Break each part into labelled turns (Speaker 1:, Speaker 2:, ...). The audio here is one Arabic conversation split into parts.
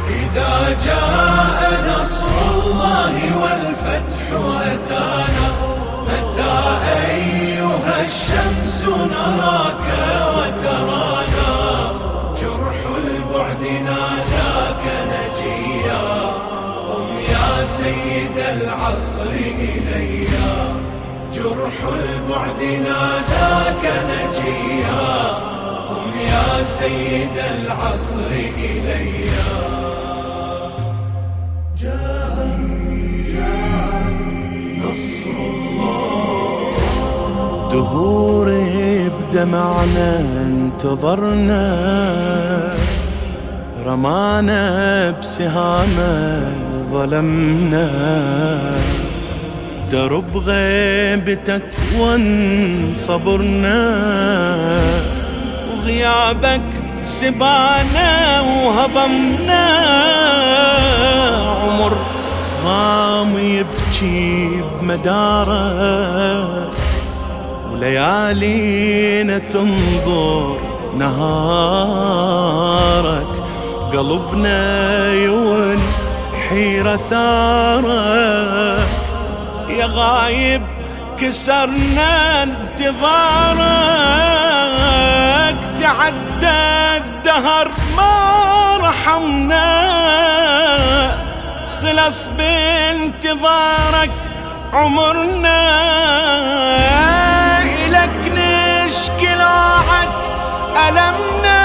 Speaker 1: إذا جاء نصر الله والفتح أتانا، متى أيها الشمس نراك وترانا؟ جرح البعد ناداك نجيا، قم يا سيد العصر إليا. جرح البعد ناداك نجيا، قم يا سيد العصر إليا. جاء نصر الله.
Speaker 2: دهور بدمعنا انتظرنا، رمانا بسهامه ظلمنا. درب غيبتك وانصبرنا، وغيابك سبانا وهضمنا. عمر ضام يبكي بمدارك، وليالينا تنظر نهارك. قلبنا يون حيرة ثارك، يا غايب كسرنا انتظارك. تعدى الدهر ما رحمنا، خلص بانتظارك عمرنا. إلك نشكي لوعة ألمنا،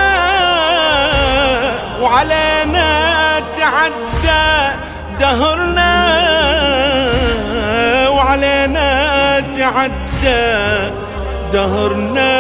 Speaker 2: وعلينا تعدى دهرنا، وعلينا تعدى دهرنا.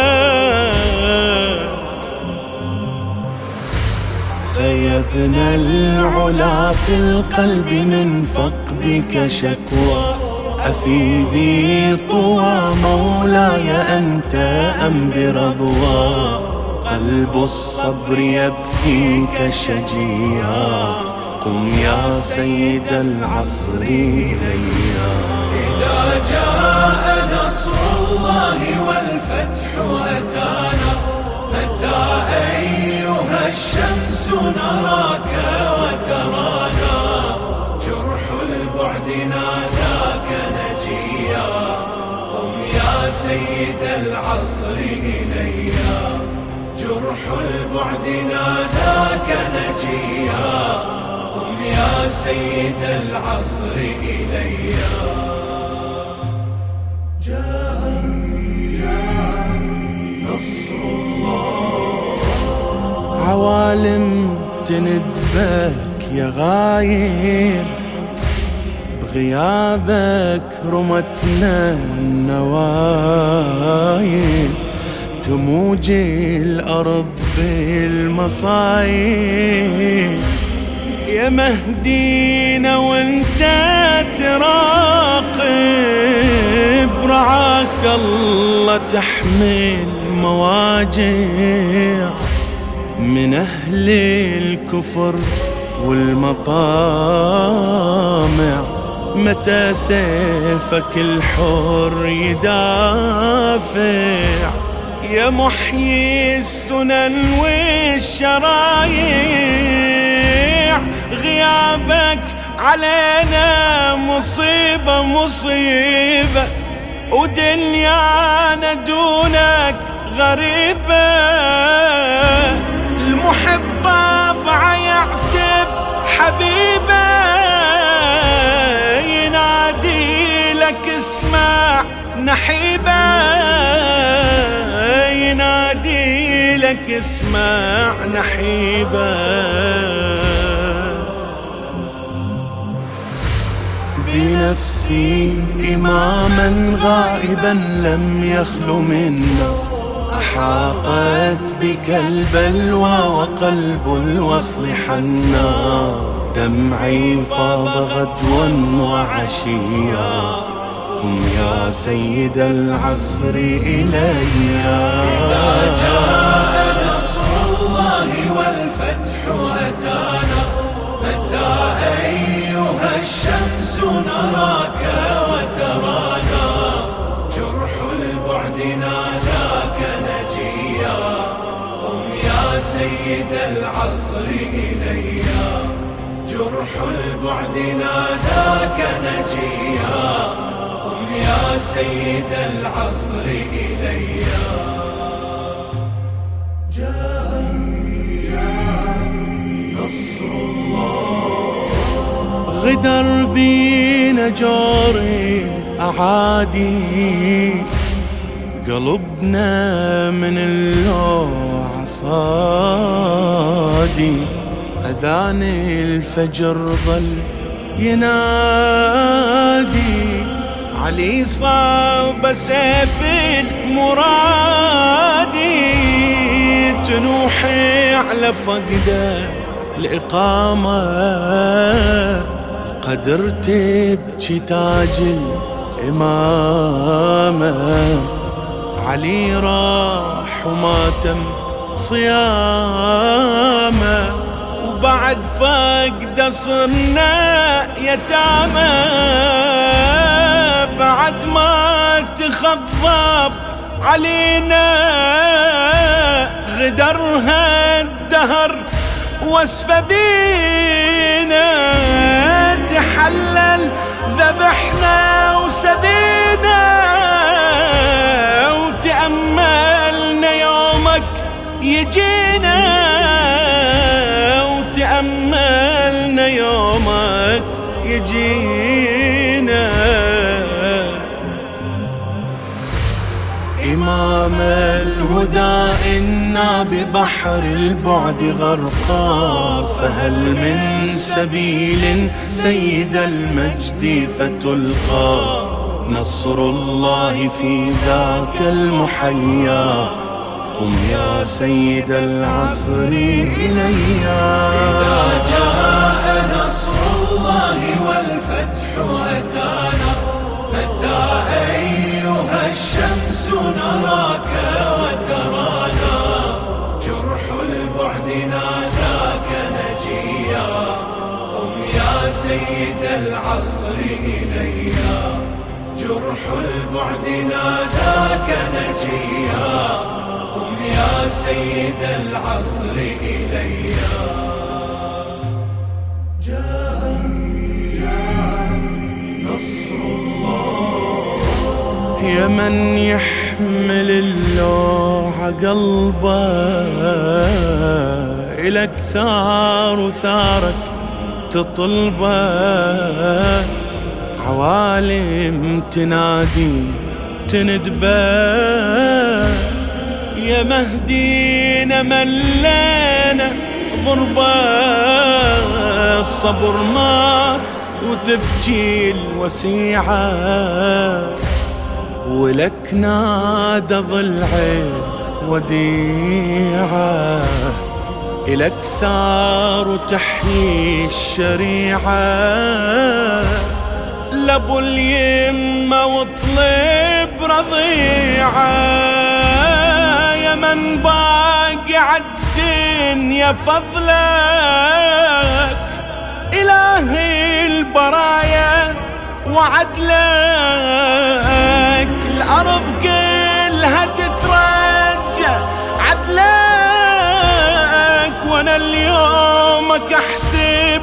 Speaker 2: فيا ابن العلا في القلب من فقدك شكوى، أفي ذي طوى مولاي أنت أم برضوى؟ قلب الصبر يبكيك شجيا، قم يا سيد العصر إليا.
Speaker 1: إذا جاء نصر الله والفتح أتانا، متى أيها الشمس نراك وترانا؟ جرح البعد ناداك نجيا، قم يا سيد العصر إليا. جرح البعد ناداك نجيا، قم يا سيد العصر إليا. جاء نصر الله.
Speaker 2: عوالم تندبك يا غايب، بغيابك رمتنا النوايب. تموج الأرض بالمصايب، يا مهدينا وانت تراقب. رعاك الله تحمل مواجع من أهل الكفر والمطامع. متى سيفك الحر يدافع؟ يا محيي السنن والشرايع. غيابك علينا مصيبة مصيبة، ودنيانا دونك غريبة. المحب طبعا يعتب حبيبه، ينادي لك اسمع نحيبه، ينادي لك اسمع نحيبه. بنفسي إماما غائبا لم يخلو منا، أحاطت بك البلوى وقلب الوصل حنا. دمعي فاض غدوا وعشيا، قم يا سيد العصر إليا.
Speaker 1: إذا جاء نصر الله والفتح أتانا، متى أيها الشمس نراك وترانا؟ جرح البعد ناداك نجيا، قم يا سيد العصر إليا. جرح البعد ناداك نجيا، قم يا سيد العصر إليا. جاء نصر الله.
Speaker 2: غدر بينا جور أعادي، قلبنا من اللوع صادي، أذان الفجر ظل ينادي، علي صاب سيف المرادي، تنوحي على فقده الإقامة، قدر تبكي تاج الإمامة، علي راح وماتم صيامه، وبعد فقده صرنا يتامى، بعد ما تخضب علينا غدرها الدهر واسف بينا، تحلل ذبحنا وسبينا، وتأملنا يومك يجينا، وتأملنا يومك يجينا. إمام الهدى إنا ببحر البعد غرقا، فهل من سبيل سيد المجد فتلقى، نصر الله في ذاك المحيا، قم يا سيد العصر إليا.
Speaker 1: إذا جاء نصر الله والفتح أتانا، متى أيها الشمس نراك وترانا، جرح البعد ناداك نجيا، قم يا سيد العصر إليا. جرح البعد ناداك نجيا، قم يا سيد العصر إليا. جاء نصر الله.
Speaker 2: يا من يحمل اللوع قلبه، إلك ثار وثارك تطلبه، عوالم تنادي تندبه، يا مهدينا ملينا غربة، الصبر مات وتبكي الوسيعة، ولك نادى ضلعي وديعة، إلك ثار وتحيي الشريعة، لابو اليمة واطلب رضيعة، يا من باقي عالدنيا فضلك، إلهي البرايا وعدلك، الأرض كلها تترجى عدلك، وانا اليومك احسب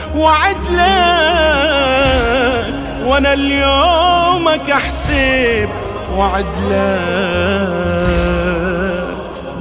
Speaker 2: وعدلك، وانا اليومك احسب وعدلك.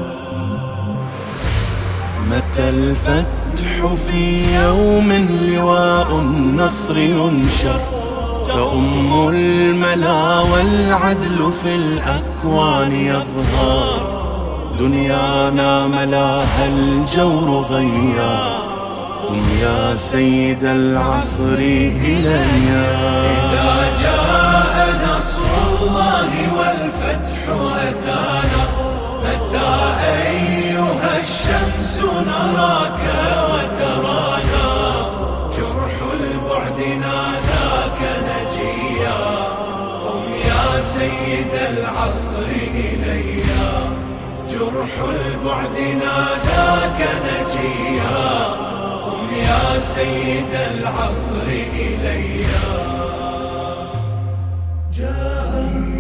Speaker 2: متى الفتح في يوم لواء النصر ينشر، تؤم الملا والعدل في الأكوان يظهر، دنيانا ملاها الجور غيا، قم يا سيد العصر إليا.
Speaker 1: إذا جاء نصر الله والفتح أتانا، متى أيها الشمس نراك وترانا، جرح البعد ناداك نجيا، قم يا سيد العصر إليا. جرح البعد ناداك نجيا، قم يا سيد العصر إليا. جاء